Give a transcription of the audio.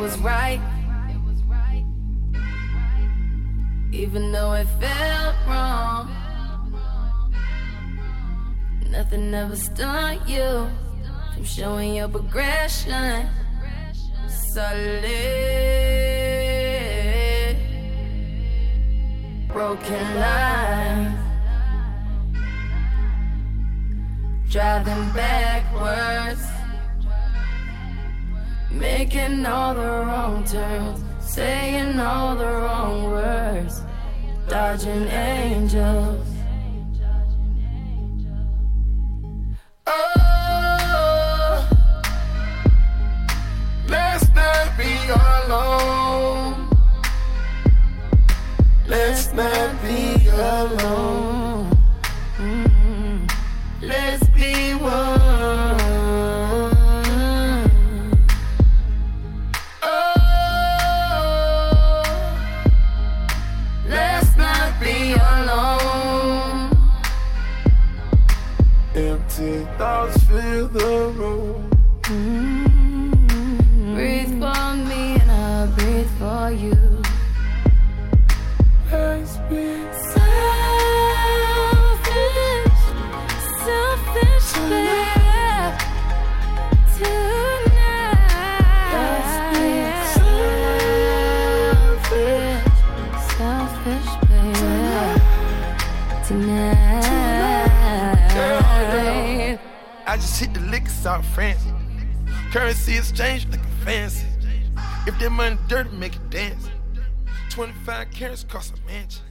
was right, even though it felt wrong. Nothing ever stopped you from showing your progression. Solid, broken lines, driving backwards, making all the wrong turns, saying all the wrong words, dodging angels. Oh, let's not be alone. Let's not be alone. Let's be one. Empty thoughts fill the room. Breathe for me and I'll breathe for you. Let's be selfish, selfish, babe. Tonight. Let's be selfish, selfish, babe. Tonight. I just hit the liquor store, France. Currency exchange looking fancy. If that money dirty, make it dance. 25 carats cost a mansion.